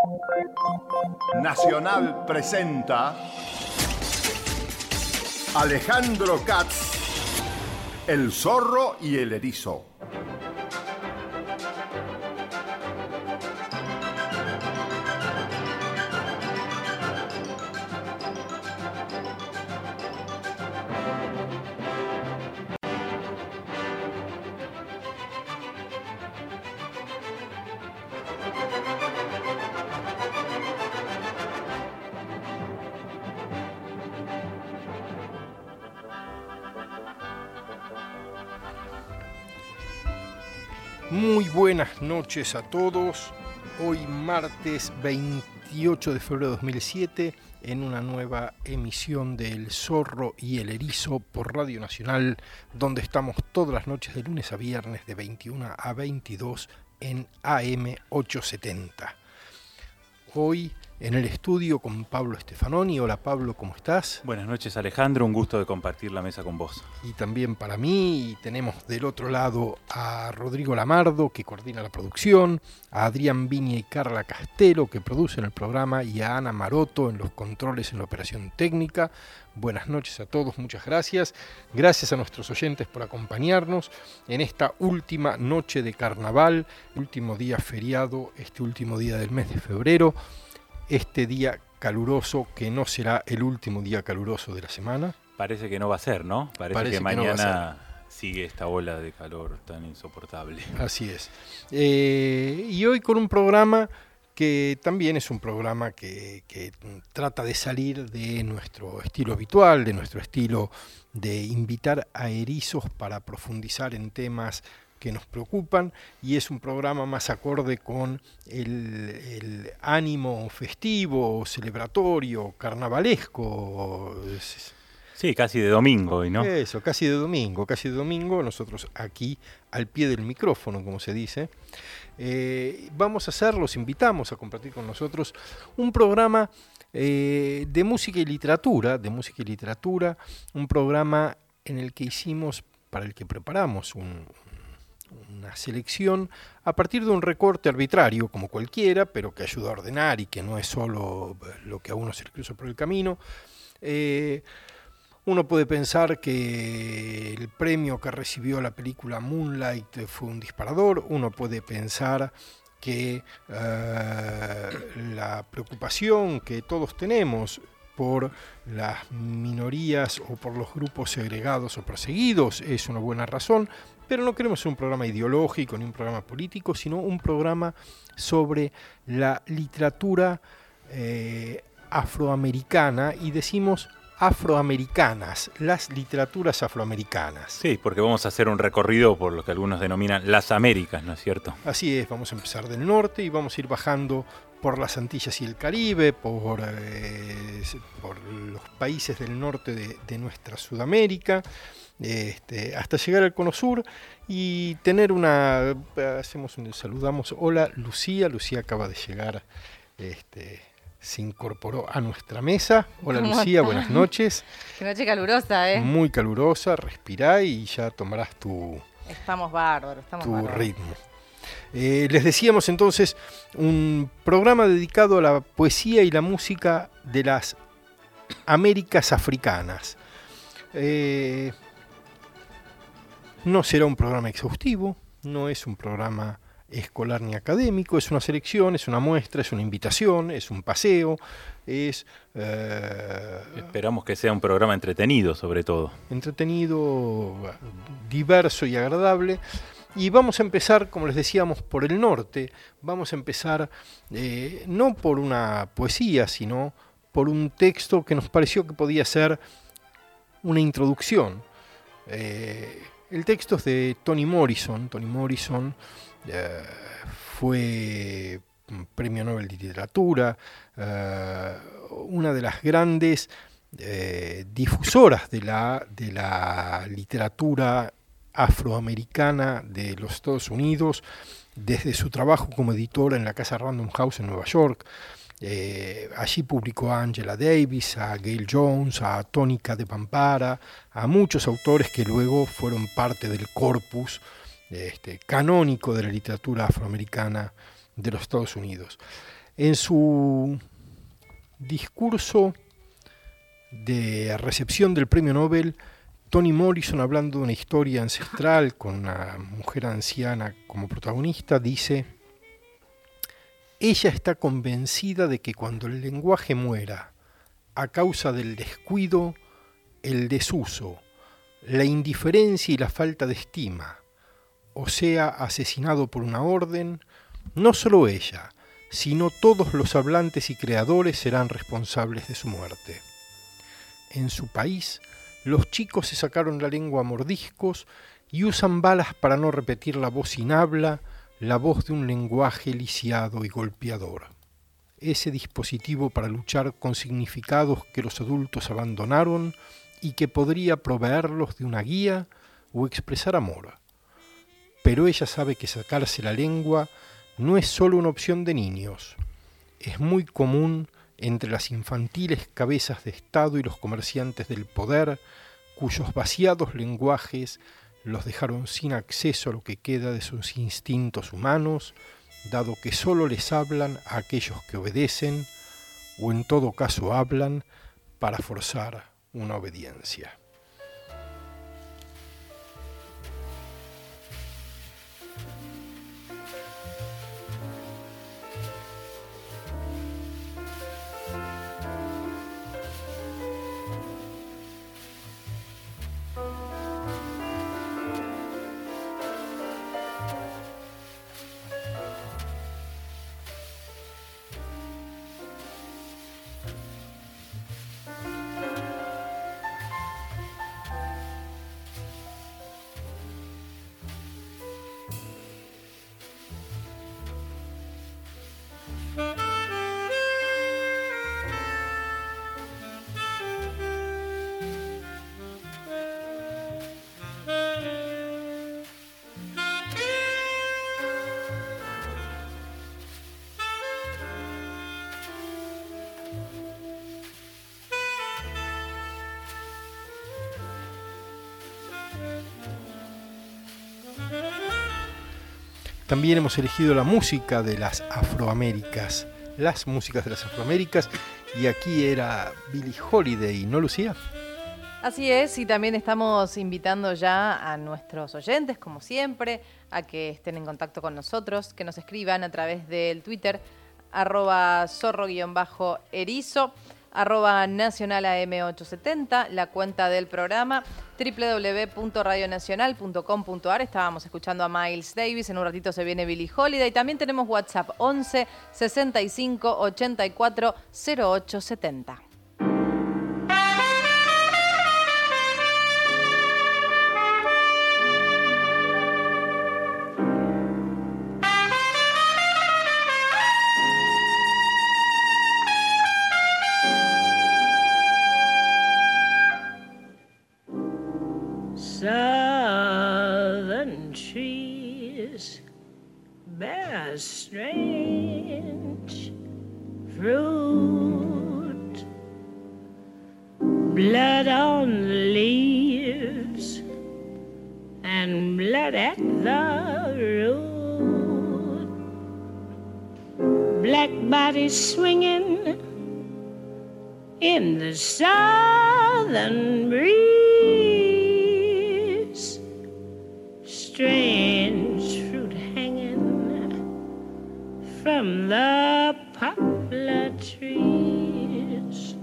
Nacional presenta Alejandro Katz, El zorro y el erizo. Muy buenas noches a todos. Hoy martes 28 de febrero de 2007 en una nueva emisión de El Zorro y el Erizo por Radio Nacional, donde estamos todas las noches de lunes a viernes de 21 a 22 en AM 870. Hoy en el estudio con Pablo Stefanoni. Hola Pablo, ¿cómo estás? Buenas noches Alejandro, un gusto de compartir la mesa con vos. Y también para mí, y tenemos del otro lado a Rodrigo Lamardo, que coordina la producción, a Adrián Viña y Carla Castelo, que producen el programa, y a Ana Maroto en los controles en la operación técnica. Buenas noches a todos, muchas gracias. Gracias a nuestros oyentes por acompañarnos en esta última noche de carnaval, último día feriado, este último día del mes de febrero. Este día caluroso que no será el último día caluroso de la semana. Parece que no va a ser, ¿no? Parece que mañana sigue esta ola de calor tan insoportable. Así es. Y hoy con un programa que también es un programa que trata de salir de nuestro estilo habitual, de nuestro estilo de invitar a erizos para profundizar en temas que nos preocupan, y es un programa más acorde con el ánimo festivo, celebratorio, carnavalesco. Sí, casi de domingo hoy, ¿no? Eso, casi de domingo, nosotros aquí al pie del micrófono, como se dice. Los invitamos a compartir con nosotros un programa de música y literatura, un programa en el que para el que preparamos una selección a partir de un recorte arbitrario, como cualquiera, pero que ayuda a ordenar y que no es solo lo que a uno se le cruza por el camino. Uno puede pensar que el premio que recibió la película Moonlight fue un disparador, uno puede pensar que la preocupación que todos tenemos por las minorías o por los grupos segregados o perseguidos es una buena razón, pero no queremos un programa ideológico ni un programa político, sino un programa sobre la literatura afroamericana, y decimos afroamericanas, las literaturas afroamericanas. Sí, porque vamos a hacer un recorrido por lo que algunos denominan las Américas, ¿no es cierto? Así es, vamos a empezar del norte y vamos a ir bajando por las Antillas y el Caribe, por los países del norte de nuestra Sudamérica, hasta llegar al Cono Sur y tener saludamos. Hola Lucía acaba de llegar, se incorporó a nuestra mesa. Hola Lucía, buenas noches. Qué noche calurosa, Muy calurosa, respirá y ya tomarás tu ritmo. Les decíamos entonces un programa dedicado a la poesía y la música de las Américas africanas. No será un programa exhaustivo, no es un programa escolar ni académico, es una selección, es una muestra, es una invitación, es un paseo, Esperamos que sea un programa entretenido, sobre todo. Entretenido, diverso y agradable. Y vamos a empezar, como les decíamos, por el norte. Vamos a empezar no por una poesía, sino por un texto que nos pareció que podía ser una introducción. El texto es de Toni Morrison. Toni Morrison fue Premio Nobel de Literatura, una de las grandes difusoras de la literatura afroamericana de los Estados Unidos, desde su trabajo como editora en la casa Random House en Nueva York. Allí publicó a Angela Davis, a Gail Jones, a Tónica de Pampara, a muchos autores que luego fueron parte del corpus canónico de la literatura afroamericana de los Estados Unidos. En su discurso de recepción del premio Nobel, Toni Morrison, hablando de una historia ancestral con una mujer anciana como protagonista, dice: ella está convencida de que cuando el lenguaje muera a causa del descuido, el desuso, la indiferencia y la falta de estima, o sea, asesinado por una orden, no solo ella, sino todos los hablantes y creadores serán responsables de su muerte. En su país, los chicos se sacaron la lengua a mordiscos y usan balas para no repetir la voz sin habla, la voz de un lenguaje lisiado y golpeador. Ese dispositivo para luchar con significados que los adultos abandonaron y que podría proveerlos de una guía o expresar amor. Pero ella sabe que sacarse la lengua no es solo una opción de niños. Es muy común entre las infantiles cabezas de Estado y los comerciantes del poder, cuyos vaciados lenguajes los dejaron sin acceso a lo que queda de sus instintos humanos, dado que solo les hablan a aquellos que obedecen, o en todo caso hablan para forzar una obediencia. También hemos elegido la música de las Afroaméricas, las músicas de las Afroaméricas, y aquí era Billie Holiday, ¿no, Lucía? Así es, y también estamos invitando ya a nuestros oyentes, como siempre, a que estén en contacto con nosotros, que nos escriban a través del Twitter, @zorro_erizo, @nacionalam870, la cuenta del programa, www.radionacional.com.ar. Estábamos escuchando a Miles Davis, en un ratito se viene Billie Holiday. También tenemos WhatsApp 11 65 84 0870. Southern trees bear strange fruit, blood on the leaves and blood at the root, black bodies swinging in the southern breeze. Strange fruit hanging from the poplar trees.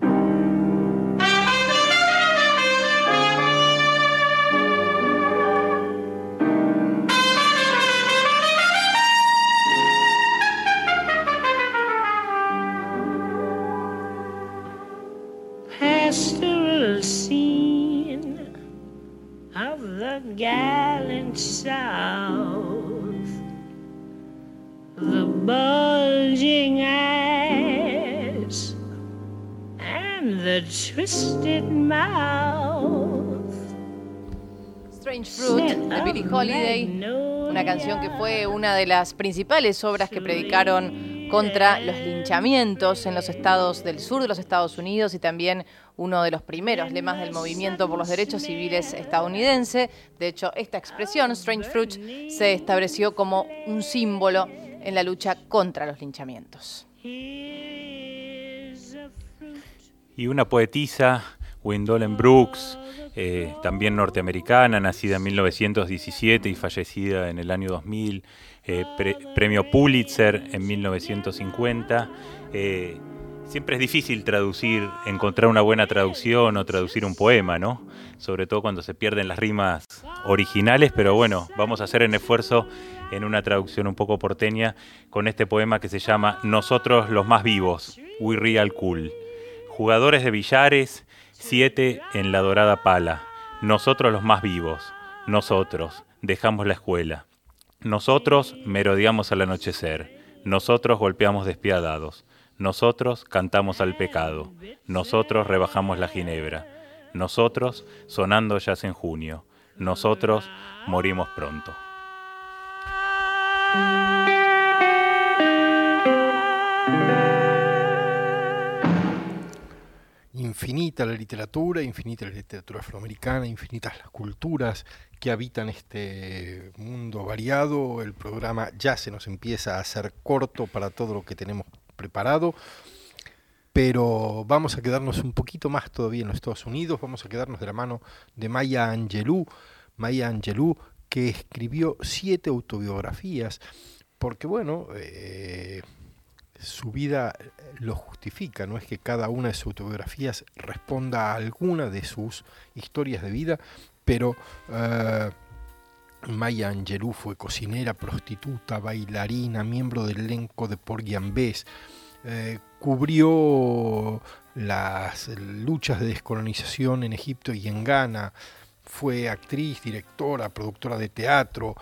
Pastoral scene of the gallant South, the bulging eyes and the twisted mouth. Strange Fruit de Billie Holiday, una canción que fue una de las principales obras que predicaron contra los linchamientos en los estados del sur de los Estados Unidos y también uno de los primeros lemas del movimiento por los derechos civiles estadounidense. De hecho, esta expresión, Strange Fruit, se estableció como un símbolo en la lucha contra los linchamientos. Y una poetisa, Gwendolyn Brooks, también norteamericana, nacida en 1917 y fallecida en el año 2000, premio Pulitzer en 1950. Siempre es difícil traducir, encontrar una buena traducción o traducir un poema, ¿no? Sobre todo cuando se pierden las rimas originales, pero bueno, vamos a hacer un esfuerzo en una traducción un poco porteña con este poema que se llama Nosotros los más vivos, We Real Cool. Jugadores de billares, 7 en la dorada pala. Nosotros los más vivos, nosotros dejamos la escuela. Nosotros merodeamos al anochecer, nosotros golpeamos despiadados. Nosotros cantamos al pecado, nosotros rebajamos la ginebra, nosotros sonando jazz en junio, nosotros morimos pronto. Infinita la literatura afroamericana, infinitas las culturas que habitan este mundo variado. El programa ya se nos empieza a hacer corto para todo lo que tenemos preparado, pero vamos a quedarnos un poquito más todavía en los Estados Unidos. Vamos a quedarnos de la mano de Maya Angelou, que escribió 7 autobiografías, porque bueno, su vida lo justifica, no es que cada una de sus autobiografías responda a alguna de sus historias de vida, pero Maya Angelou fue cocinera, prostituta, bailarina, miembro del elenco de Porgy and Bess, cubrió las luchas de descolonización en Egipto y en Ghana, fue actriz, directora, productora de teatro,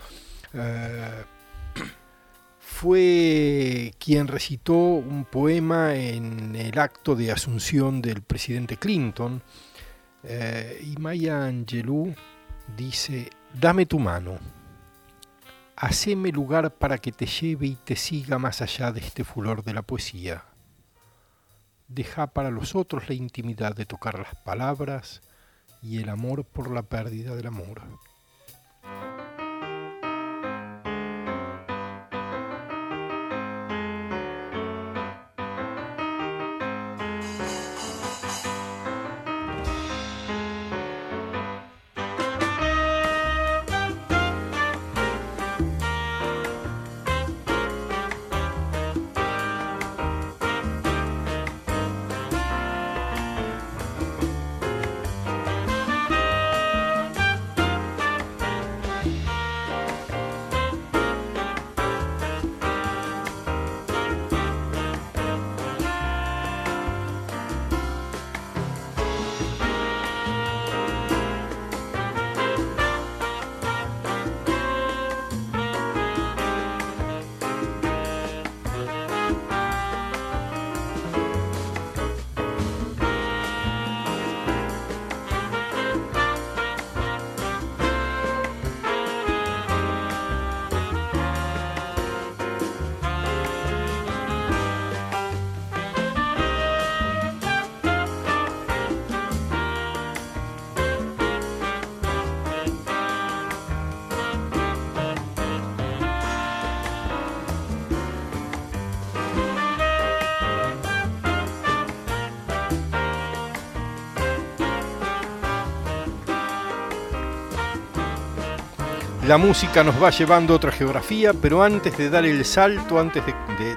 fue quien recitó un poema en el acto de asunción del presidente Clinton, y Maya Angelou dice: dame tu mano, haceme lugar para que te lleve y te siga más allá de este furor de la poesía. Deja para los otros la intimidad de tocar las palabras y el amor por la pérdida del amor. La música nos va llevando a otra geografía, pero antes de dar el salto, antes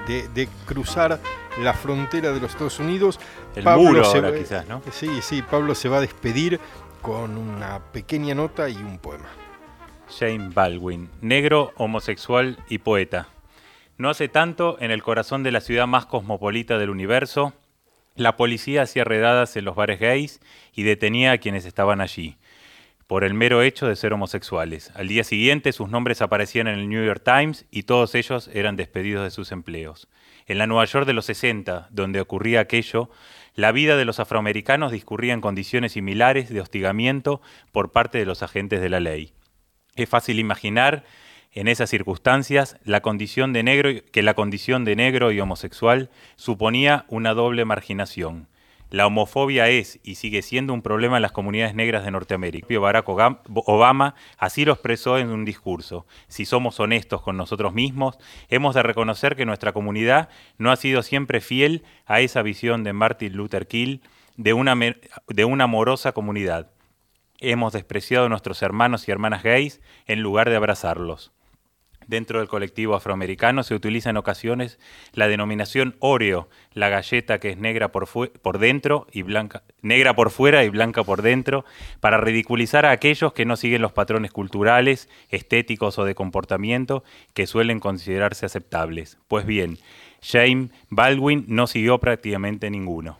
de cruzar la frontera de los Estados Unidos, el muro ahora quizás, ¿no? Sí, Pablo se va a despedir con una pequeña nota y un poema. James Baldwin, negro, homosexual y poeta. No hace tanto, en el corazón de la ciudad más cosmopolita del universo, la policía hacía redadas en los bares gays y detenía a quienes estaban allí, por el mero hecho de ser homosexuales. Al día siguiente sus nombres aparecían en el New York Times y todos ellos eran despedidos de sus empleos. En la Nueva York de los 60, donde ocurría aquello, la vida de los afroamericanos discurría en condiciones similares de hostigamiento por parte de los agentes de la ley. Es fácil imaginar, en esas circunstancias, que la condición de negro y homosexual suponía una doble marginación. La homofobia es y sigue siendo un problema en las comunidades negras de Norteamérica. Barack Obama así lo expresó en un discurso. Si somos honestos con nosotros mismos, hemos de reconocer que nuestra comunidad no ha sido siempre fiel a esa visión de Martin Luther King de una amorosa comunidad. Hemos despreciado a nuestros hermanos y hermanas gays en lugar de abrazarlos. Dentro del colectivo afroamericano se utiliza en ocasiones la denominación Oreo, la galleta que es negra por dentro y blanca, negra por fuera y blanca por dentro, para ridiculizar a aquellos que no siguen los patrones culturales, estéticos o de comportamiento que suelen considerarse aceptables. Pues bien, James Baldwin no siguió prácticamente ninguno.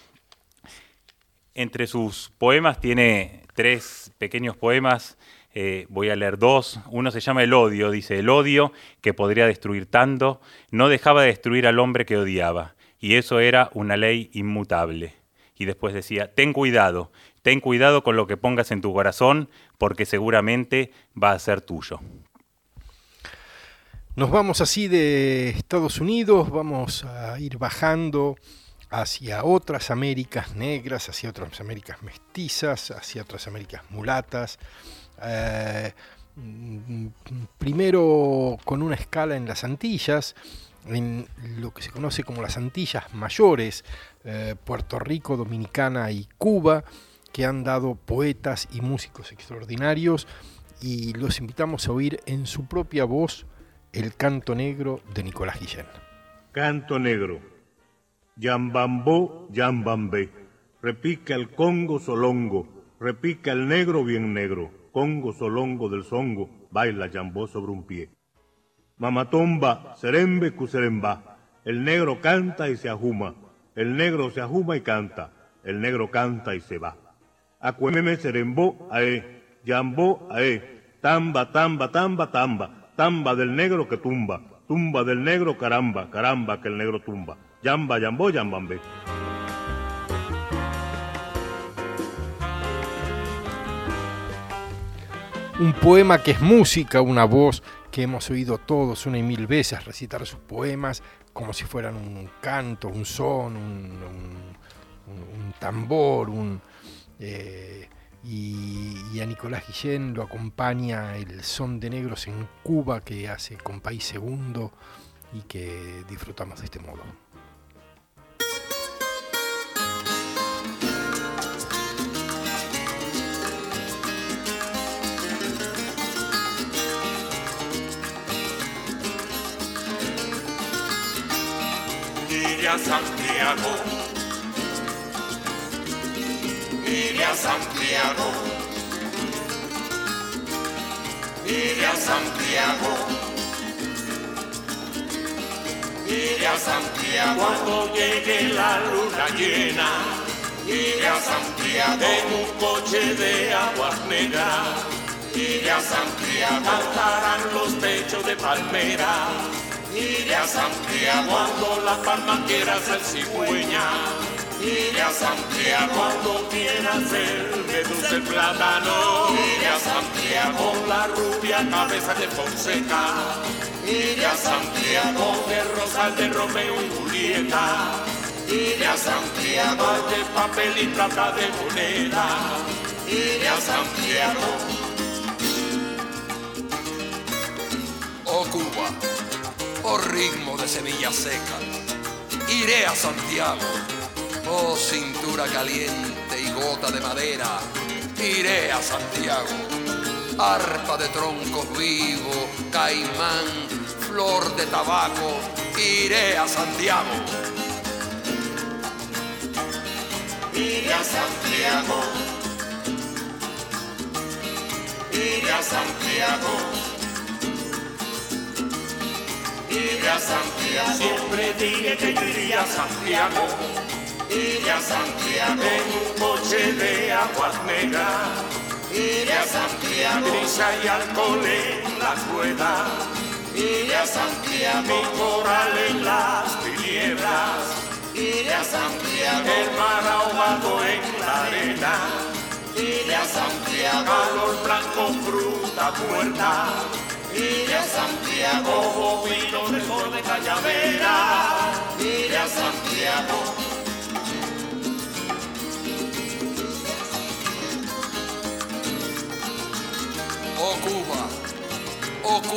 Entre sus poemas tiene 3 pequeños poemas. Voy a leer 2. Uno se llama El odio. Dice: el odio, que podría destruir tanto, no dejaba de destruir al hombre que odiaba, y eso era una ley inmutable. Y después decía: ten cuidado con lo que pongas en tu corazón, porque seguramente va a ser tuyo. Nos vamos así de Estados Unidos, vamos a ir bajando hacia otras Américas negras, hacia otras Américas mestizas, hacia otras Américas mulatas. Primero con una escala en las Antillas, en lo que se conoce como las Antillas Mayores, Puerto Rico, Dominicana y Cuba, que han dado poetas y músicos extraordinarios, y los invitamos a oír en su propia voz el canto negro de Nicolás Guillén. Canto negro. Yambambó, yambambé, repica el congo solongo, repica el negro bien negro, congo solongo del songo, baila yambó sobre un pie. Mamatomba, serembe cuseremba, el negro canta y se ajuma, el negro se ajuma y canta, el negro canta y se va. Acuémeme serembó, ae, yambó, ae, tamba, tamba, tamba, tamba, tamba del negro que tumba, tumba del negro caramba, caramba que el negro tumba. Yamba, yambó, yambambé. Un poema que es música, una voz que hemos oído todos una y mil veces recitar sus poemas como si fueran un canto, un son, un tambor, y a Nicolás Guillén lo acompaña el son de negros en Cuba que hace Compay Segundo y que disfrutamos de este modo. Iré a Santiago, iré a Santiago, iré a Santiago, iré a Santiago. Cuando llegue la luna llena, iré a Santiago en un coche de aguas negras. Iré a Santiago, cantarán los techos de palmera. Iré a Santiago cuando la palma quiera ser cigüeña. Iré a Santiago cuando quiera ser de dulce plátano. Iré a Santiago con la rubia cabeza de Fonseca. Iré a Santiago de Rosal de Romeo y Julieta. Iré a Santiago de papel y plata de moneda. Iré a Santiago. Oh Cuba, oh ritmo de semilla seca, iré a Santiago. Oh cintura caliente y gota de madera, iré a Santiago. Arpa de troncos vivos, caimán, flor de tabaco, iré a Santiago. Iré a Santiago, iré a Santiago. Iré a Santiago. Siempre dije que yo iría a Santiago. Iré a Santiago en un coche de aguas negras. Iré a Santiago. Brisa y alcohol en las ruedas. Iré a Santiago. Mi coral en las tinieblas. Iré a Santiago. El mar ahogado en la arena. Iré a Santiago. Calor blanco, fruta muerta. Iré a Santiago, vino de Cañavera. Iré a Santiago.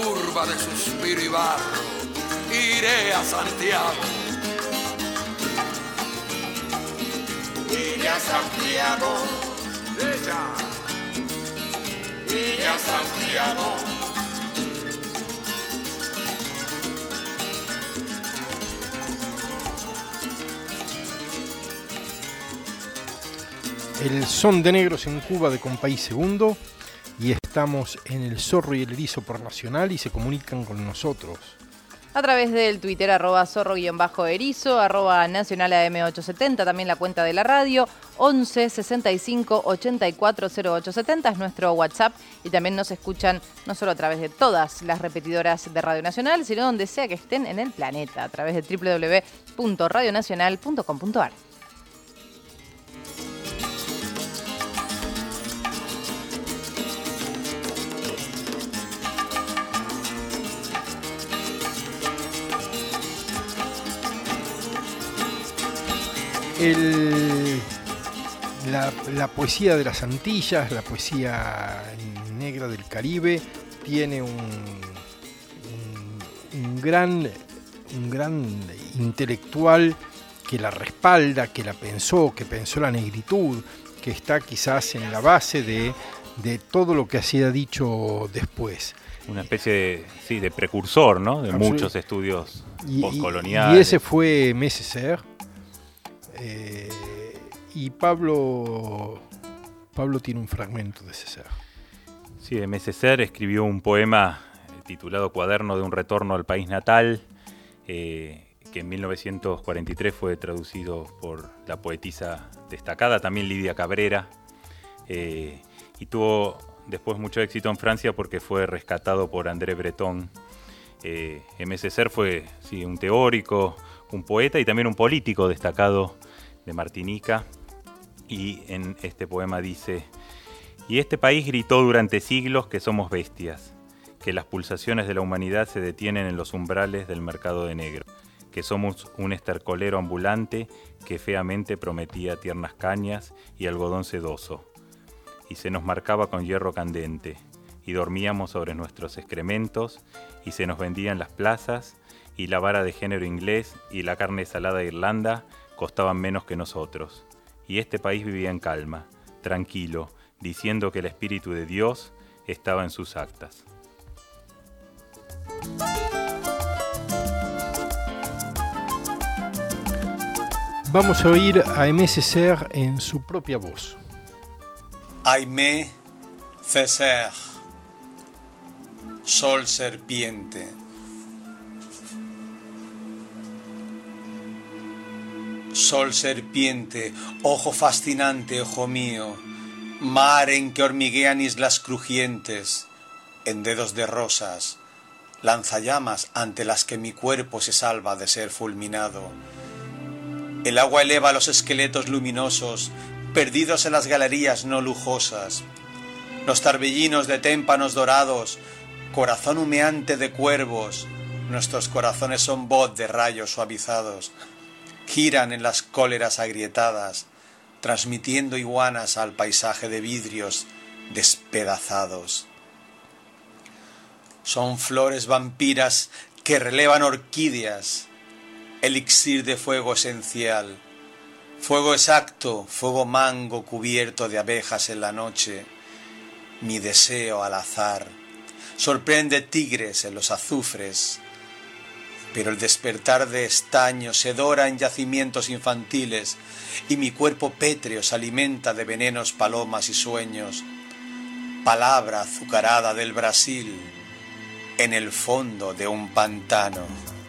turba de suspiro y barro, iré a Santiago. Iré a Santiago, iré a Santiago. El son de negros en Cuba de Compay Segundo, y estamos en El Zorro y el Erizo por Nacional y se comunican con nosotros a través del Twitter @zorro_erizo, @Nacional AM870, también la cuenta de la radio, 11 65 84 0870 es nuestro WhatsApp, y también nos escuchan no solo a través de todas las repetidoras de Radio Nacional, sino donde sea que estén en el planeta, a través de www.radionacional.com.ar. La poesía de las Antillas, la poesía negra del Caribe, tiene un gran intelectual que la respalda, que la pensó, que pensó la negritud, que está quizás en la base de todo lo que se ha dicho después. Una especie de precursor, ¿no? De muchos estudios postcoloniales. Y ese fue Aimé Césaire. Y Pablo tiene un fragmento de Césaire. Sí, Aimé Césaire escribió un poema titulado Cuaderno de un retorno al país natal, que en 1943 fue traducido por la poetisa destacada, también Lidia Cabrera, y tuvo después mucho éxito en Francia porque fue rescatado por André Breton. Aimé Césaire fue un teórico, un poeta y también un político destacado de Martinica, y en este poema dice: y este país gritó durante siglos que somos bestias, que las pulsaciones de la humanidad se detienen en los umbrales del mercado de negro, que somos un estercolero ambulante que feamente prometía tiernas cañas y algodón sedoso, y se nos marcaba con hierro candente, y dormíamos sobre nuestros excrementos, y se nos vendía en las plazas, y la vara de género inglés y la carne salada de Irlanda costaban menos que nosotros. Y este país vivía en calma, tranquilo, diciendo que el Espíritu de Dios estaba en sus actas. Vamos a oír a Aimé Césaire en su propia voz. Aimé Césaire, sol serpiente. Sol serpiente, ojo fascinante, ojo mío, mar en que hormiguean islas crujientes, en dedos de rosas, lanzallamas ante las que mi cuerpo se salva de ser fulminado. El agua eleva los esqueletos luminosos, perdidos en las galerías no lujosas. Los torbellinos de témpanos dorados, corazón humeante de cuervos, nuestros corazones son voz de rayos suavizados. Giran en las cóleras agrietadas, transmitiendo iguanas al paisaje de vidrios despedazados. Son flores vampiras que relevan orquídeas, elixir de fuego esencial, fuego exacto, fuego mango cubierto de abejas en la noche. Mi deseo al azar sorprende tigres en los azufres, pero el despertar de estaño se dora en yacimientos infantiles y mi cuerpo pétreo se alimenta de venenos, palomas y sueños. Palabra azucarada del Brasil en el fondo de un pantano.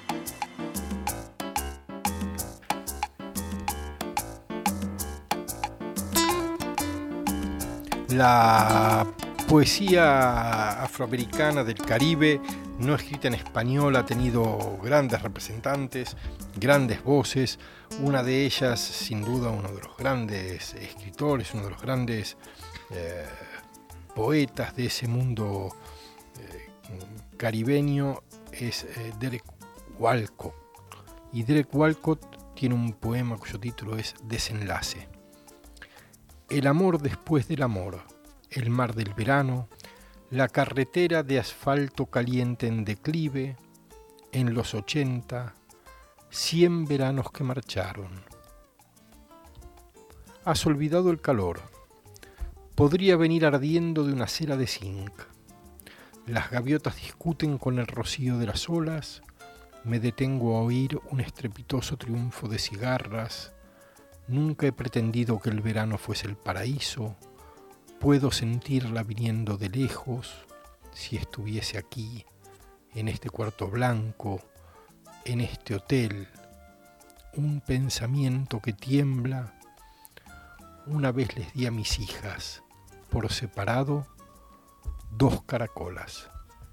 La poesía afroamericana del Caribe, no escrita en español, ha tenido grandes representantes, grandes voces. Una de ellas, sin duda, uno de los grandes escritores, uno de los grandes poetas de ese mundo caribeño, es Derek Walcott. Y Derek Walcott tiene un poema cuyo título es Desenlace. El amor después del amor, el mar del verano, La carretera de asfalto caliente en declive, en los 80, 100 veranos que marcharon. Has olvidado el calor. Podría venir ardiendo de una cera de zinc. Las gaviotas discuten con el rocío de las olas. Me detengo a oír un estrepitoso triunfo de cigarras. Nunca he pretendido que el verano fuese el paraíso. Puedo sentirla viniendo de lejos. Si estuviese aquí, en este cuarto blanco, en este hotel, un pensamiento que tiembla. Una vez les di a mis hijas, por separado, 2 caracolas.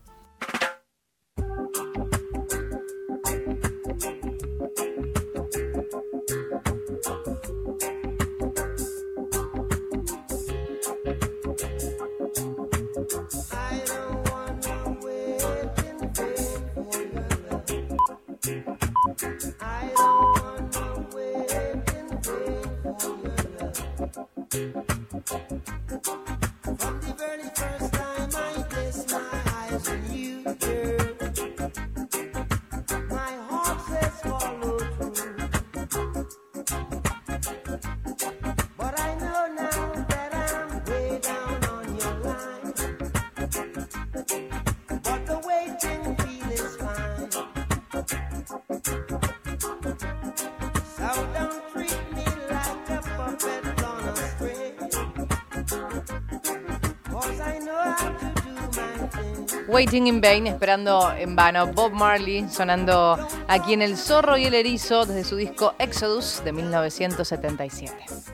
Waiting in Vain, esperando en vano. Bob Marley sonando aquí en El Zorro y el Erizo desde su disco Exodus de 1977.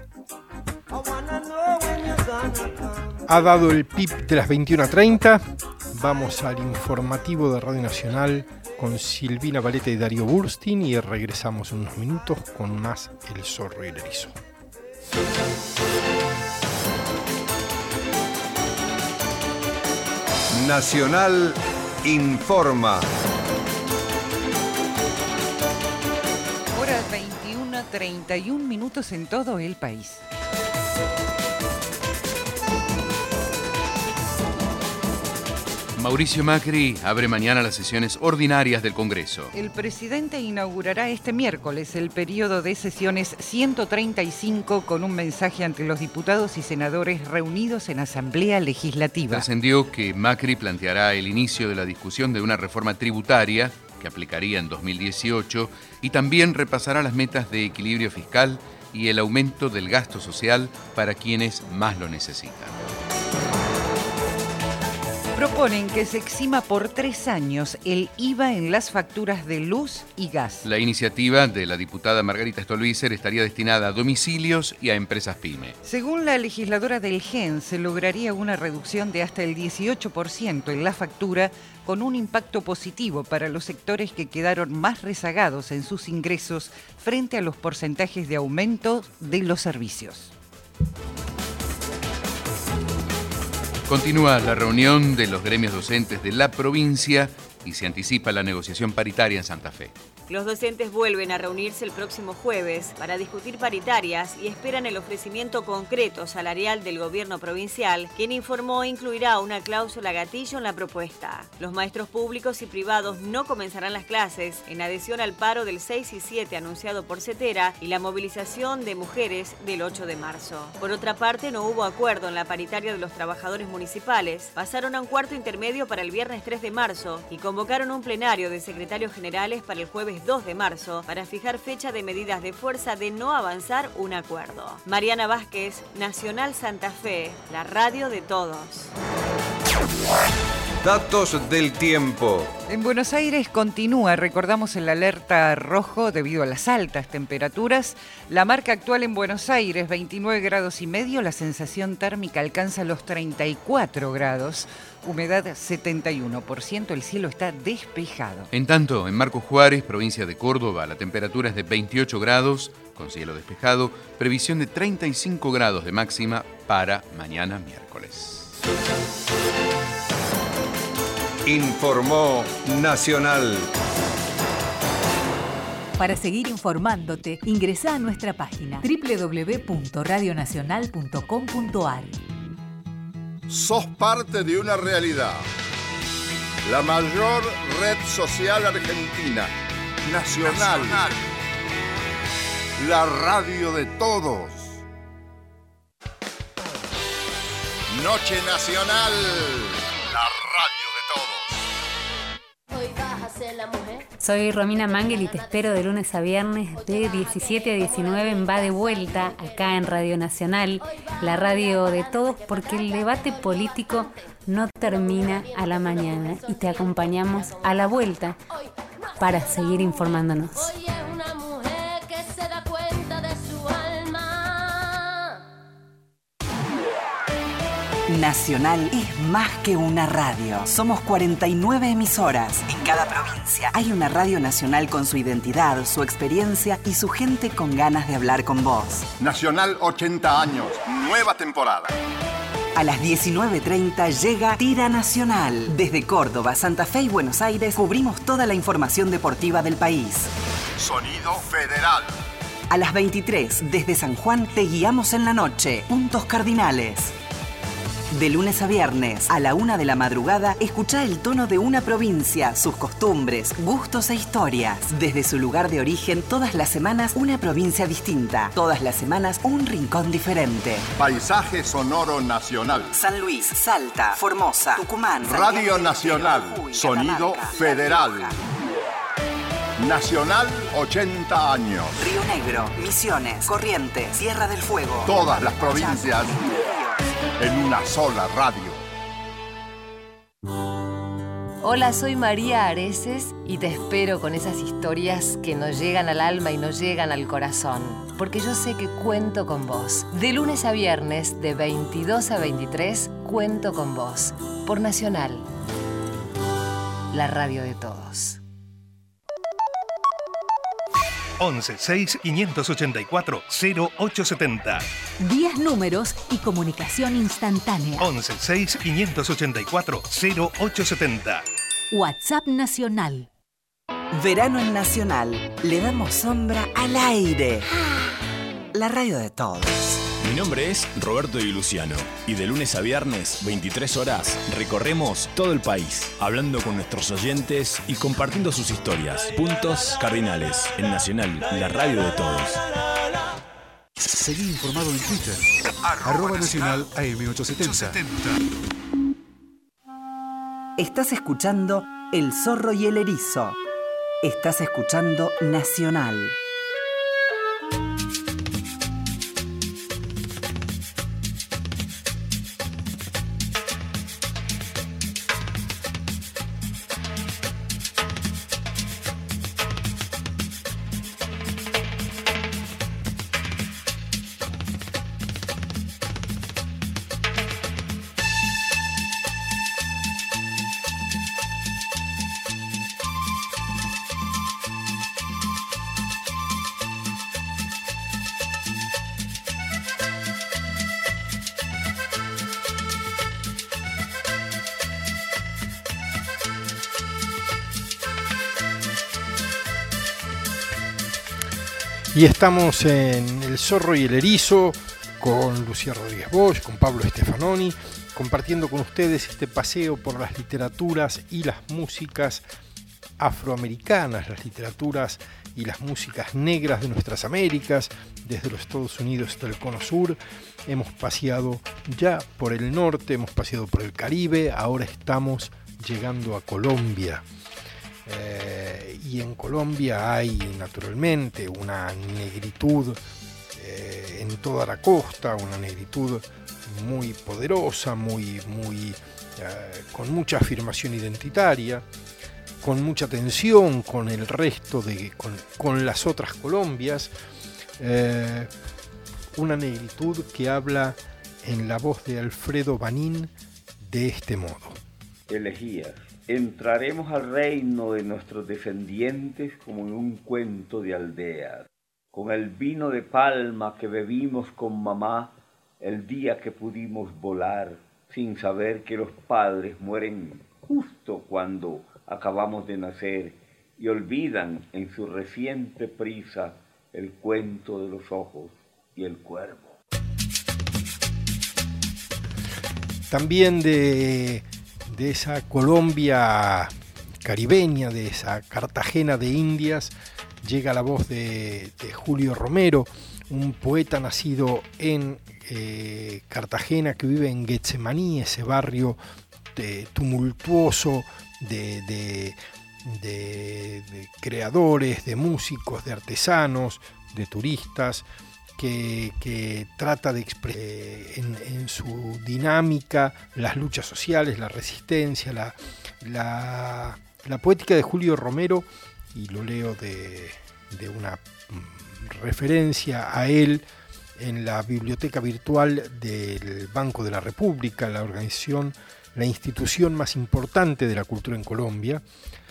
Ha dado el pip de las 21:30. Vamos al informativo de Radio Nacional con Silvina Valeta y Darío Burstein y regresamos en unos minutos con más El Zorro y el Erizo. Nacional informa. Hora 21:31 en todo el país. Mauricio Macri abre mañana las sesiones ordinarias del Congreso. El presidente inaugurará este miércoles el periodo de sesiones 135 con un mensaje ante los diputados y senadores reunidos en Asamblea Legislativa. Trascendió que Macri planteará el inicio de la discusión de una reforma tributaria que aplicaría en 2018 y también repasará las metas de equilibrio fiscal y el aumento del gasto social para quienes más lo necesitan. Proponen que se exima por 3 años el IVA en las facturas de luz y gas. La iniciativa de la diputada Margarita Stolbizer estaría destinada a domicilios y a empresas pyme. Según la legisladora del GEN, se lograría una reducción de hasta el 18% en la factura, con un impacto positivo para los sectores que quedaron más rezagados en sus ingresos frente a los porcentajes de aumento de los servicios. Continúa la reunión de los gremios docentes de la provincia y se anticipa la negociación paritaria en Santa Fe. Los docentes vuelven a reunirse el próximo jueves para discutir paritarias y esperan el ofrecimiento concreto salarial del gobierno provincial, quien informó incluirá una cláusula gatillo en la propuesta. Los maestros públicos y privados no comenzarán las clases en adhesión al paro del 6 y 7 anunciado por CETERA y la movilización de mujeres del 8 de marzo. Por otra parte, no hubo acuerdo en la paritaria de los trabajadores municipales. Pasaron a un cuarto intermedio para el viernes 3 de marzo y convocaron un plenario de secretarios generales para el jueves 2 de marzo para fijar fecha de medidas de fuerza de no avanzar un acuerdo. Mariana Vázquez, Nacional Santa Fe, la radio de todos. Datos del tiempo. En Buenos Aires continúa, recordamos, el alerta rojo debido a las altas temperaturas. La marca actual en Buenos Aires, 29 grados y medio, la sensación térmica alcanza los 34 grados, humedad 71%, el cielo está despejado. En tanto, en Marcos Juárez, provincia de Córdoba, la temperatura es de 28 grados, con cielo despejado, previsión de 35 grados de máxima para mañana miércoles. Informó Nacional. Para seguir informándote, ingresá a nuestra página www.radionacional.com.ar. sos parte de una realidad. La mayor red social argentina, nacional. La radio de todos. Noche Nacional, la radio de todos. Hoy vas a ser la mujer. Soy Romina Mangel y te espero de lunes a viernes de 17 a 19 en Va de Vuelta, acá en Radio Nacional, la radio de todos, porque el debate político no termina a la mañana y te acompañamos a la vuelta para seguir informándonos. Hoy es una mujer que se da cuenta de su alma. Nacional es más que una radio. Somos 49 emisoras. En cada provincia hay una radio nacional con su identidad, su experiencia y su gente con ganas de hablar con vos. Nacional 80 años, nueva temporada. A las 19:30 llega Tira Nacional. Desde Córdoba, Santa Fe y Buenos Aires cubrimos toda la información deportiva del país. Sonido Federal. A las 23, desde San Juan, te guiamos en la noche. Puntos cardinales. De lunes a viernes, a la 1 de la madrugada, escuchá el tono de una provincia, sus costumbres, gustos e historias. Desde su lugar de origen, todas las semanas una provincia distinta. Todas las semanas un rincón diferente. Paisaje sonoro nacional. San Luis, Salta, Formosa, Tucumán. Radio Nacional, sonido federal. Nacional 80 años. Río Negro, Misiones, Corrientes, Tierra del Fuego. Todas las provincias en una sola radio. Hola, soy María Areces y te espero con esas historias que nos llegan al alma y nos llegan al corazón, porque yo sé que cuento con vos. De lunes a viernes, de 22 a 23, cuento con vos. Por Nacional, la radio de todos. 11 6 584 0870. 10 números y comunicación instantánea. 11 6 584 0870. WhatsApp Nacional. Verano en Nacional. Le damos sombra al aire. La radio de todos. Mi nombre es Roberto Di Luciano y de lunes a viernes, 23 horas, recorremos todo el país, hablando con nuestros oyentes y compartiendo sus historias. Puntos cardinales en Nacional, la radio de todos. Seguí informado en Twitter. @Nacional AM870. Estás escuchando El Zorro y el Erizo. Estás escuchando Nacional. Y estamos en El Zorro y el Erizo con Lucía Rodríguez Bosch, con Pablo Stefanoni, compartiendo con ustedes este paseo por las literaturas y las músicas afroamericanas, las literaturas y las músicas negras de nuestras Américas, desde los Estados Unidos hasta el Cono Sur. Hemos paseado ya por el norte, hemos paseado por el Caribe, ahora estamos llegando a Colombia. Y en Colombia hay naturalmente una negritud en toda la costa, una negritud muy poderosa, con mucha afirmación identitaria, con mucha tensión con el resto con las otras Colombias, una negritud que habla en la voz de Alfredo Banín de este modo. Elegías. Entraremos al reino de nuestros descendientes como en un cuento de aldeas, con el vino de palma que bebimos con mamá el día que pudimos volar, sin saber que los padres mueren justo cuando acabamos de nacer y olvidan en su reciente prisa el cuento de los ojos y el cuervo. También de esa Colombia caribeña, de esa Cartagena de Indias, llega la voz de Julio Romero, un poeta nacido en Cartagena, que vive en Getsemaní, ese barrio tumultuoso de creadores, de músicos, de artesanos, de turistas, que trata de expresar en su dinámica las luchas sociales, la resistencia, la poética de Julio Romero, y lo leo de una referencia a él en la biblioteca virtual del Banco de la República, la institución más importante de la cultura en Colombia.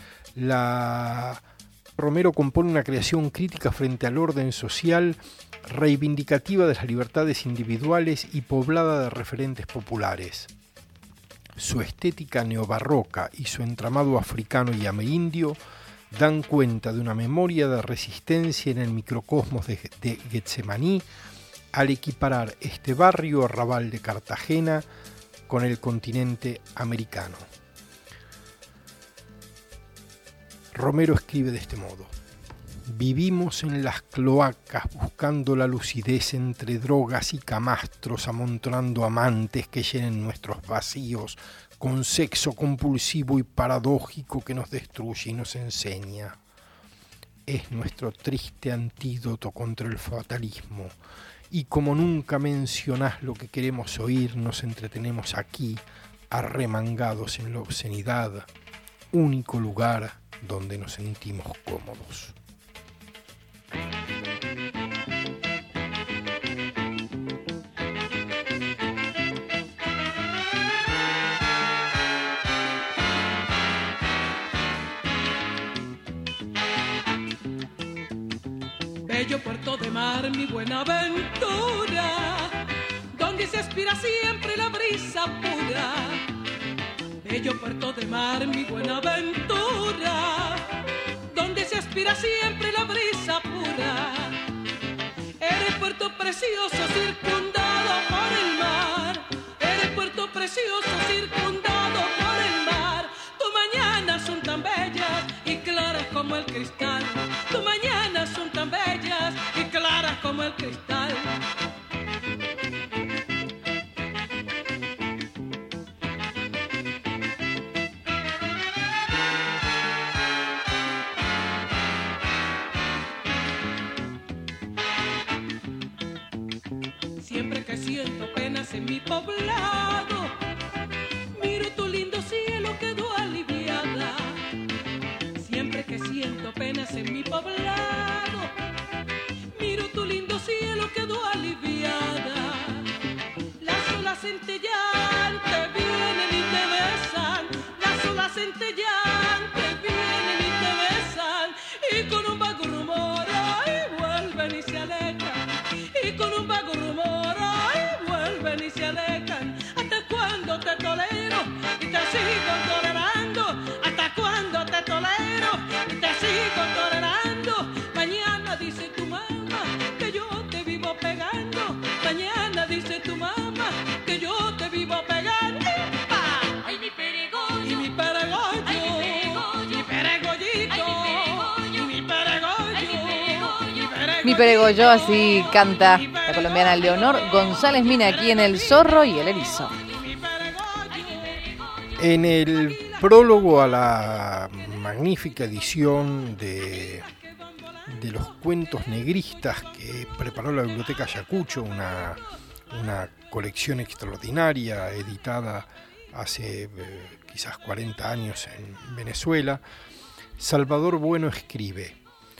Romero compone una creación crítica frente al orden social, reivindicativa de las libertades individuales y poblada de referentes populares. Su estética neobarroca y su entramado africano y amerindio dan cuenta de una memoria de resistencia en el microcosmos de Getsemaní, al equiparar este barrio arrabal de Cartagena con el continente americano. Romero escribe de este modo: vivimos en las cloacas buscando la lucidez entre drogas y camastros, amontonando amantes que llenen nuestros vacíos con sexo compulsivo y paradójico que nos destruye y nos enseña. Es nuestro triste antídoto contra el fatalismo, y como nunca mencionás lo que queremos oír, nos entretenemos aquí, arremangados en la obscenidad, único lugar donde nos sentimos cómodos. Bello puerto de mar, mi Buenaventura, donde se aspira siempre la brisa pura. Bello puerto de mar, mi Buenaventura, donde se aspira siempre la brisa pura. Eres puerto precioso circundado por el mar, eres puerto precioso circundado por el mar. Tus mañanas son tan bellas y claras como el cristal, tus mañanas son tan bellas y claras como el cristal. Siempre que siento penas en mi poblado, miro tu lindo cielo, quedo aliviada. Siempre que siento penas en mi poblado, miro tu lindo cielo, quedo aliviada. Las olas centellantes vienen y te besan, las olas centellantes vienen y te besan, y con un vago rumor ay, vuelven y se alejan, y con un vago rumor ay, vuelven y se alejan. ¿Hasta cuándo te tolero y te sigo tolerando? ¿Hasta cuándo te tolero y te sigo tolerando? Mañana dice tu mamá que yo te vivo pegando, mañana dice tu mamá que yo te vivo pegando. ¡Ay, mi peregollo! ¡Y mi peregollo! ¡Ay, mi peregollo! ¡Mi peregollito! ¡Y mi peregollo! Mi peregollo, así canta la colombiana Leonor González Mina aquí en El Zorro y el Erizo. En el prólogo a la magnífica edición de los cuentos negristas que preparó la Biblioteca Ayacucho, una colección extraordinaria editada hace quizás 40 años en Venezuela, Salvador Bueno escribe: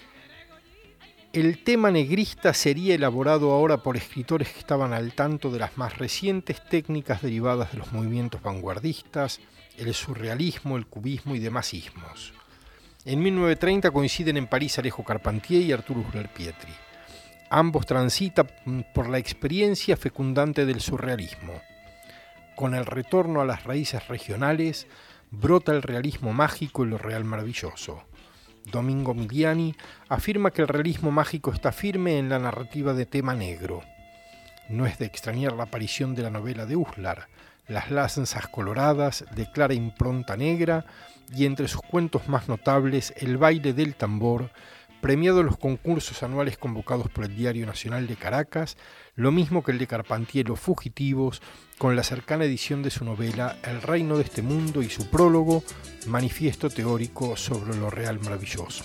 el tema negrista sería elaborado ahora por escritores que estaban al tanto de las más recientes técnicas derivadas de los movimientos vanguardistas, el surrealismo, el cubismo y demás ismos. En 1930 coinciden en París Alejo Carpentier y Arturo Uslar Pietri. Ambos transitan por la experiencia fecundante del surrealismo. Con el retorno a las raíces regionales, brota el realismo mágico y lo real maravilloso. Domingo Miliani afirma que el realismo mágico está firme en la narrativa de tema negro. No es de extrañar la aparición de la novela de Uslar, Las lanzas coloradas, de clara impronta negra, y entre sus cuentos más notables, El baile del tambor, premiado en los concursos anuales convocados por el Diario Nacional de Caracas, lo mismo que el de Carpentier, Los fugitivos, con la cercana edición de su novela El reino de este mundo y su prólogo, manifiesto teórico sobre lo real maravilloso.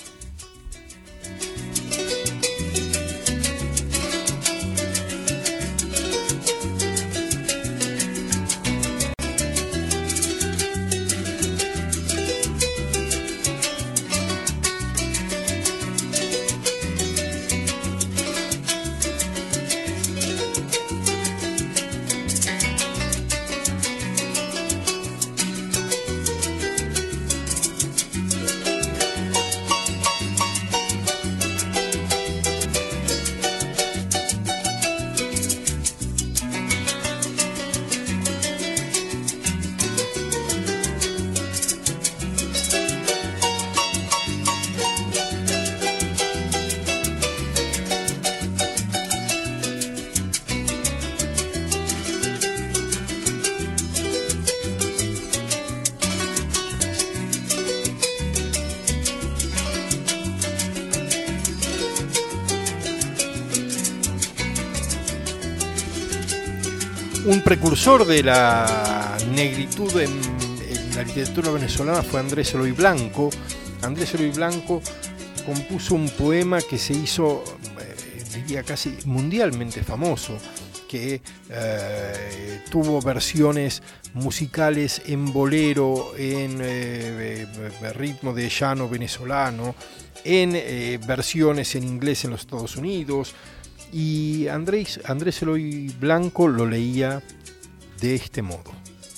Un precursor de la negritud en la literatura venezolana fue Andrés Eloy Blanco. Andrés Eloy Blanco compuso un poema que se hizo, diría casi mundialmente famoso, que tuvo versiones musicales en bolero, en ritmo de llano venezolano, en versiones en inglés en los Estados Unidos. Y Andrés Eloy Blanco lo leía de este modo.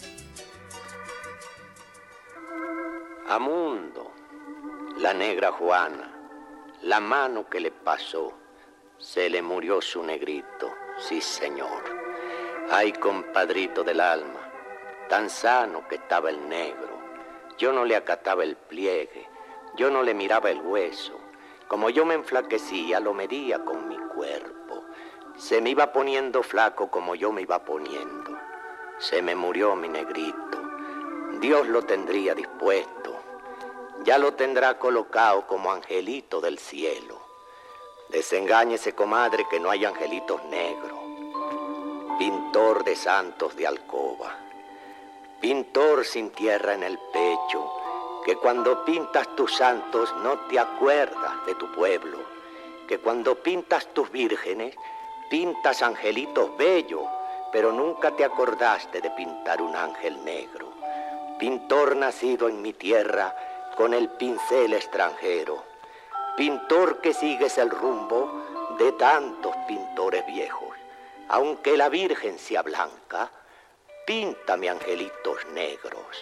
Amundo, la negra Juana, la mano que le pasó, se le murió su negrito, sí señor. Ay, compadrito del alma, tan sano que estaba el negro. Yo no le acataba el pliegue, yo no le miraba el hueso. Como yo me enflaquecía, lo medía con mi cuerpo. Se me iba poniendo flaco como yo me iba poniendo. Se me murió mi negrito. Dios lo tendría dispuesto. Ya lo tendrá colocado como angelito del cielo. Desengáñese, comadre, que no hay angelitos negros. Pintor de santos de alcoba. Pintor sin tierra en el pecho, que cuando pintas tus santos no te acuerdas de tu pueblo, que cuando pintas tus vírgenes, pintas angelitos bellos, pero nunca te acordaste de pintar un ángel negro. Pintor nacido en mi tierra con el pincel extranjero, pintor que sigues el rumbo de tantos pintores viejos. Aunque la Virgen sea blanca, píntame angelitos negros.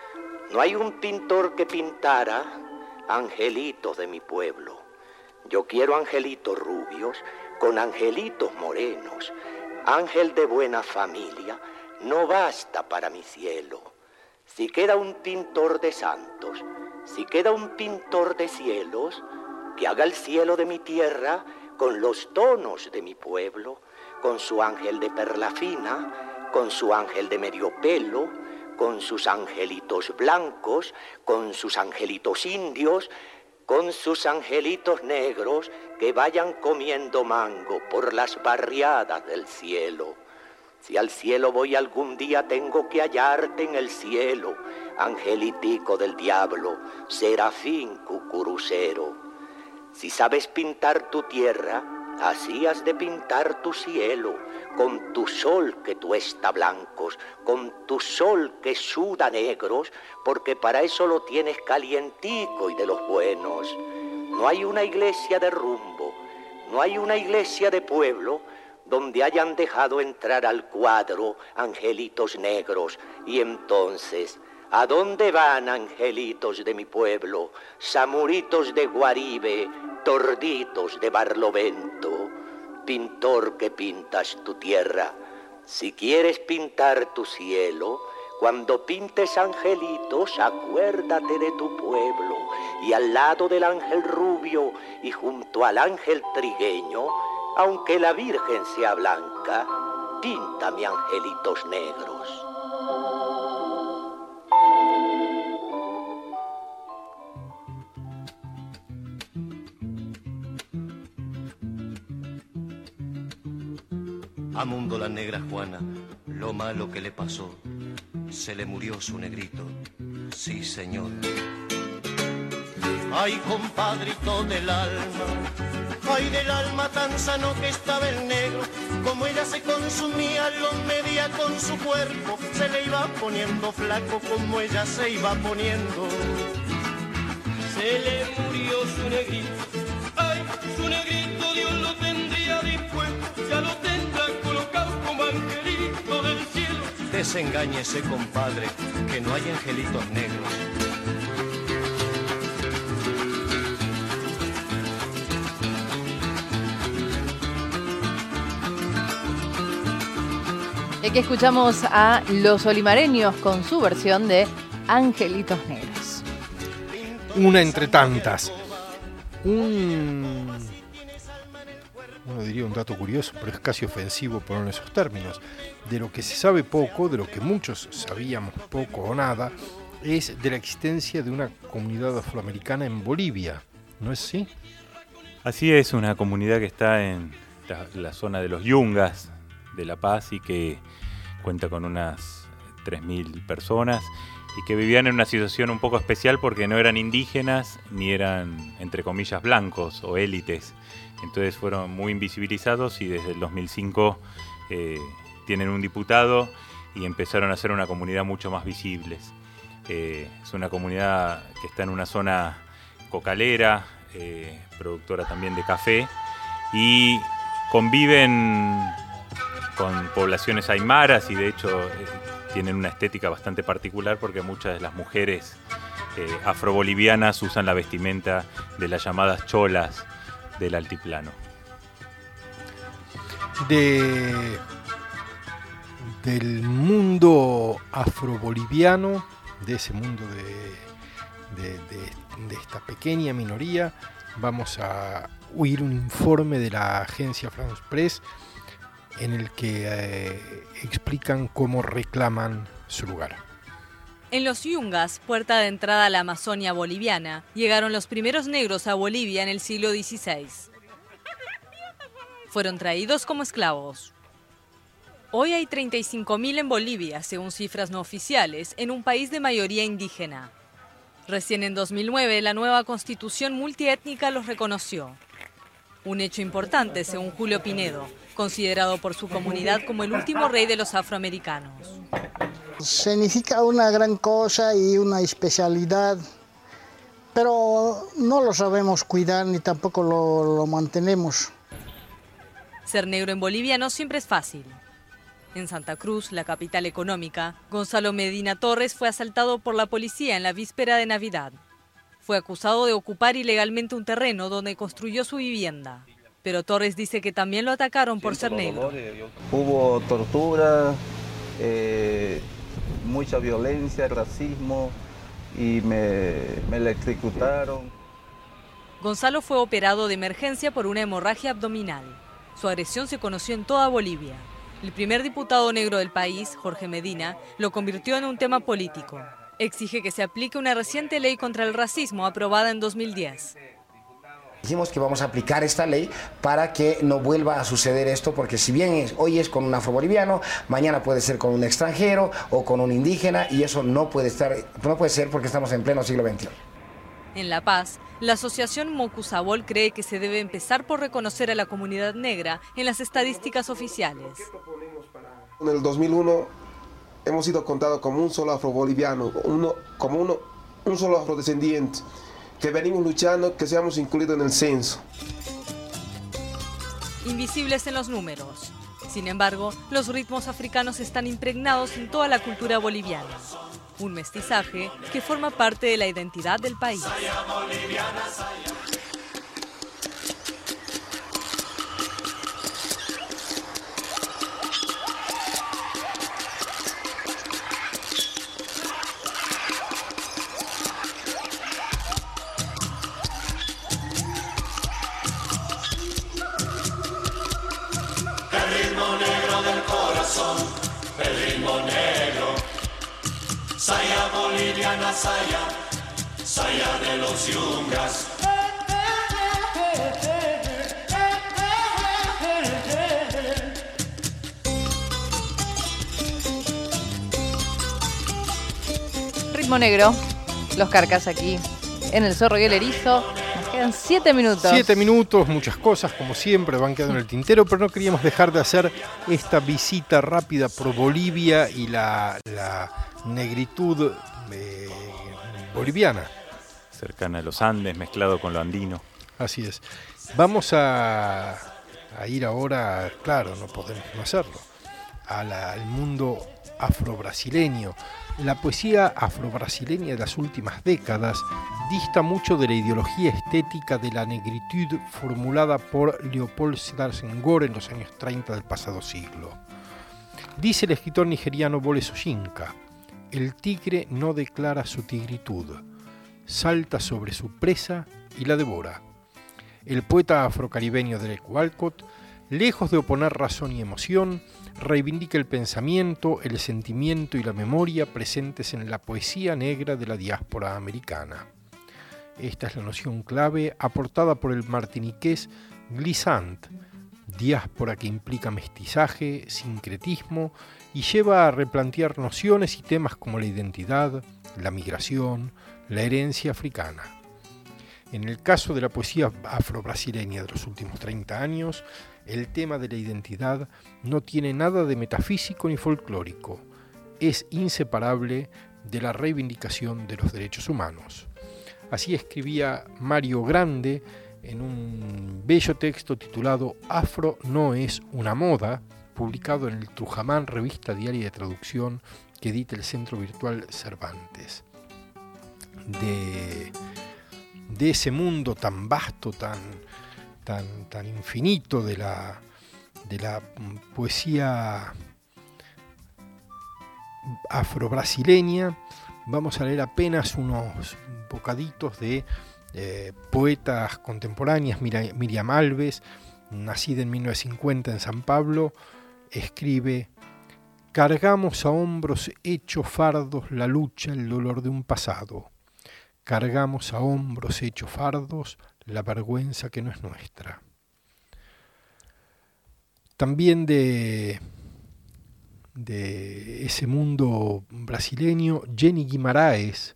No hay un pintor que pintara angelitos de mi pueblo. Yo quiero angelitos rubios con angelitos morenos. Ángel de buena familia no basta para mi cielo. Si queda un pintor de santos, si queda un pintor de cielos, que haga el cielo de mi tierra con los tonos de mi pueblo, con su ángel de perla fina, con su ángel de medio pelo, con sus angelitos blancos, con sus angelitos indios, con sus angelitos negros que vayan comiendo mango por las barriadas del cielo. Si al cielo voy algún día tengo que hallarte en el cielo, angelitico del diablo, serafín cucurucero. Si sabes pintar tu tierra, así has de pintar tu cielo, con tu sol que tuesta blancos, con tu sol que suda negros, porque para eso lo tienes calientico y de los buenos. No hay una iglesia de rumbo, no hay una iglesia de pueblo donde hayan dejado entrar al cuadro angelitos negros. Y entonces, ¿a dónde van angelitos de mi pueblo, samuritos de Guaribe, torditos de Barlovento? Pintor que pintas tu tierra, si quieres pintar tu cielo, cuando pintes angelitos, acuérdate de tu pueblo, y al lado del ángel rubio y junto al ángel trigueño, aunque la Virgen sea blanca, píntame angelitos negros. A Mundo la negra Juana, lo malo que le pasó, se le murió su negrito, sí señor. Ay, compadrito del alma, ay del alma tan sano que estaba el negro, como ella se consumía, lo medía con su cuerpo, se le iba poniendo flaco como ella se iba poniendo. Se le murió su negrito, ay, su negrito Dios lo tendría dispuesto, ya lo tendrá colocado como angelito del cielo. Desengáñese, compadre, que no hay angelitos negros. Y aquí escuchamos a Los Olimareños con su versión de Angelitos Negros. Una entre tantas. Uno diría un dato curioso, pero es casi ofensivo poner esos términos. De lo que se sabe poco, de lo que muchos sabíamos poco o nada, es de la existencia de una comunidad afroamericana en Bolivia, ¿no es así? Así es, una comunidad que está en la zona de los Yungas de La Paz y que cuenta con unas 3.000 personas y que vivían en una situación un poco especial porque no eran indígenas ni eran, entre comillas, blancos o élites. Entonces fueron muy invisibilizados y desde el 2005 tienen un diputado y empezaron a ser una comunidad mucho más visibles. Es una comunidad que está en una zona cocalera, productora también de café, y conviven con poblaciones aymaras y de hecho tienen una estética bastante particular porque muchas de las mujeres afrobolivianas usan la vestimenta de las llamadas cholas del altiplano. Del mundo afroboliviano, de ese mundo de esta pequeña minoría, vamos a oír un informe de la agencia France Press en el que explican cómo reclaman su lugar. En los Yungas, puerta de entrada a la Amazonia boliviana, llegaron los primeros negros a Bolivia en el siglo XVI. Fueron traídos como esclavos. Hoy hay 35.000 en Bolivia, según cifras no oficiales, en un país de mayoría indígena. Recién en 2009, la nueva constitución multiétnica los reconoció. Un hecho importante, según Julio Pinedo, considerado por su comunidad como el último rey de los afroamericanos. Significa una gran cosa y una especialidad, pero no lo sabemos cuidar ni tampoco lo mantenemos. Ser negro en Bolivia no siempre es fácil. En Santa Cruz, la capital económica, Gonzalo Medina Torres fue asaltado por la policía en la víspera de Navidad. Fue acusado de ocupar ilegalmente un terreno donde construyó su vivienda. Pero Torres dice que también lo atacaron por ser negro. Hubo tortura, mucha violencia, racismo y me electrocutaron. Gonzalo fue operado de emergencia por una hemorragia abdominal. Su agresión se conoció en toda Bolivia. El primer diputado negro del país, Jorge Medina, lo convirtió en un tema político. Exige que se aplique una reciente ley contra el racismo aprobada en 2010. Dijimos que vamos a aplicar esta ley para que no vuelva a suceder esto, porque si bien hoy es con un afroboliviano, mañana puede ser con un extranjero o con un indígena, y eso no puede ser porque estamos en pleno siglo XXI. En La Paz, la asociación Mocuzabol cree que se debe empezar por reconocer a la comunidad negra en las estadísticas oficiales. En el 2001 hemos sido contados como un solo afroboliviano, un solo afrodescendiente, que venimos luchando que seamos incluidos en el censo. Invisibles en los números. Sin embargo, los ritmos africanos están impregnados en toda la cultura boliviana. Un mestizaje que forma parte de la identidad del país. El ritmo negro del corazón, el ritmo negro. Saya boliviana, saya de los Yungas. ritmo negro, los Carcas aquí en El Zorro y el Erizo. Nos quedan 7 minutos. 7 minutos, muchas cosas como siempre van quedando en el tintero, pero no queríamos dejar de hacer esta visita rápida por Bolivia y la negritud boliviana. Cercana a los Andes, mezclado con lo andino. Así es. Vamos a ir ahora, claro, no podemos no hacerlo, al mundo afrobrasileño. La poesía afrobrasileña de las últimas décadas dista mucho de la ideología estética de la negritud formulada por Leopold Sédar Senghor en los años 30 del pasado siglo. Dice el escritor nigeriano Wole Soyinka: el tigre no declara su tigritud, salta sobre su presa y la devora. El poeta afrocaribeño Derek Walcott, lejos de oponer razón y emoción, reivindica el pensamiento, el sentimiento y la memoria presentes en la poesía negra de la diáspora americana. Esta es la noción clave aportada por el martiniqués Glissant, diáspora que implica mestizaje, sincretismo y lleva a replantear nociones y temas como la identidad, la migración, la herencia africana. En el caso de la poesía afrobrasileña de los últimos 30 años, el tema de la identidad no tiene nada de metafísico ni folclórico. Es inseparable de la reivindicación de los derechos humanos. Así escribía Mario Grande en un bello texto titulado Afro no es una moda, publicado en el Trujamán, revista diaria de traducción que edita el Centro Virtual Cervantes. De ese mundo tan vasto, tan infinito de la poesía afrobrasileña, vamos a leer apenas unos bocaditos de poetas contemporáneas. Miriam Alves, nacida en 1950 en San Pablo, escribe: cargamos a hombros hechos fardos la lucha, el dolor de un pasado. Cargamos a hombros hechos fardos la vergüenza que no es nuestra. También de ese mundo brasileño, Jenny Guimaraes,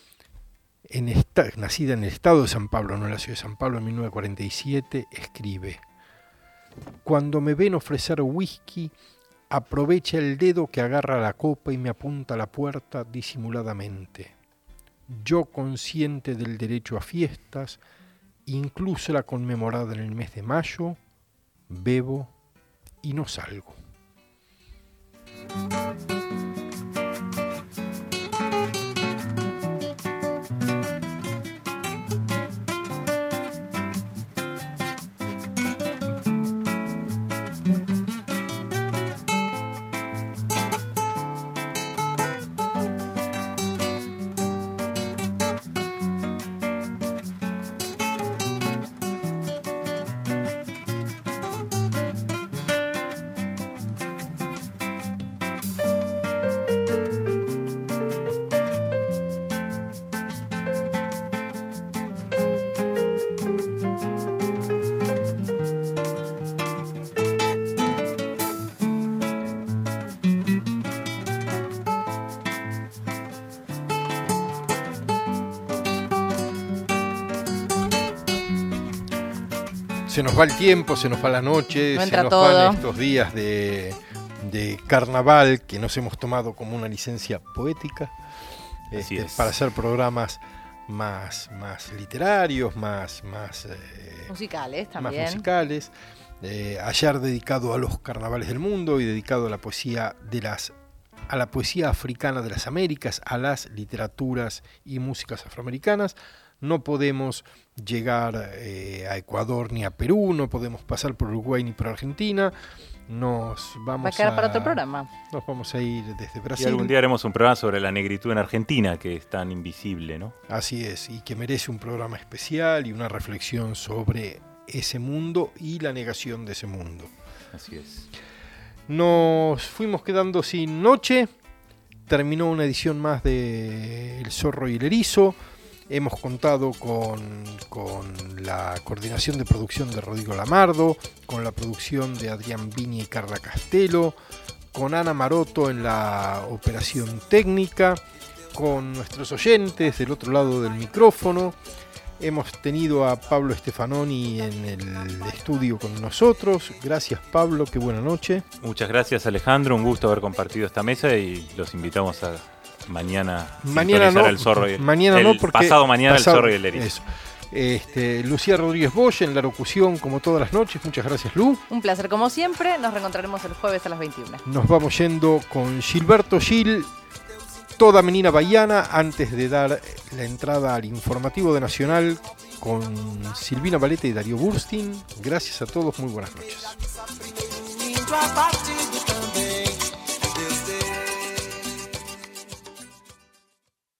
nacida en el estado de San Pablo, no en la ciudad de San Pablo, en 1947, escribe: cuando me ven ofrecer whisky, aprovecha el dedo que agarra la copa y me apunta a la puerta disimuladamente. Yo, consciente del derecho a fiestas, incluso la conmemorada en el mes de mayo, bebo y no salgo. Se nos va el tiempo, se nos va la noche, no se nos todo. Van estos días de carnaval que nos hemos tomado como una licencia poética para hacer programas más literarios, más musicales también. Más musicales. Ayer dedicado a los carnavales del mundo y dedicado a la poesía a la poesía africana de las Américas, a las literaturas y músicas afroamericanas. No podemos llegar a Ecuador ni a Perú, no podemos pasar por Uruguay ni por Argentina. Nos vamos va a quedar para otro programa. Nos vamos a ir desde Brasil. Y algún día haremos un programa sobre la negritud en Argentina, que es tan invisible, ¿no? Así es, y que merece un programa especial y una reflexión sobre ese mundo y la negación de ese mundo. Así es. Nos fuimos quedando sin noche. Terminó una edición más de El Zorro y el Erizo. Hemos contado con la coordinación de producción de Rodrigo Lamardo, con la producción de Adrián Viña y Carla Castelo, con Ana Maroto en la operación técnica, con nuestros oyentes del otro lado del micrófono. Hemos tenido a Pablo Stefanoni en el estudio con nosotros. Gracias, Pablo, qué buena noche. Muchas gracias, Alejandro, un gusto haber compartido esta mesa y los invitamos a mañana no, el Zorro y pasado mañana el Zorro y el Erizo. Lucía Rodríguez Bosch en la locución como todas las noches. Muchas gracias, Lu. Un placer como siempre. Nos reencontraremos el jueves a las 21. Nos vamos yendo con Gilberto Gil, Toda Menina Bahiana, antes de dar la entrada al informativo de Nacional con Silvina Valete y Darío Burstin. Gracias a todos, muy buenas noches.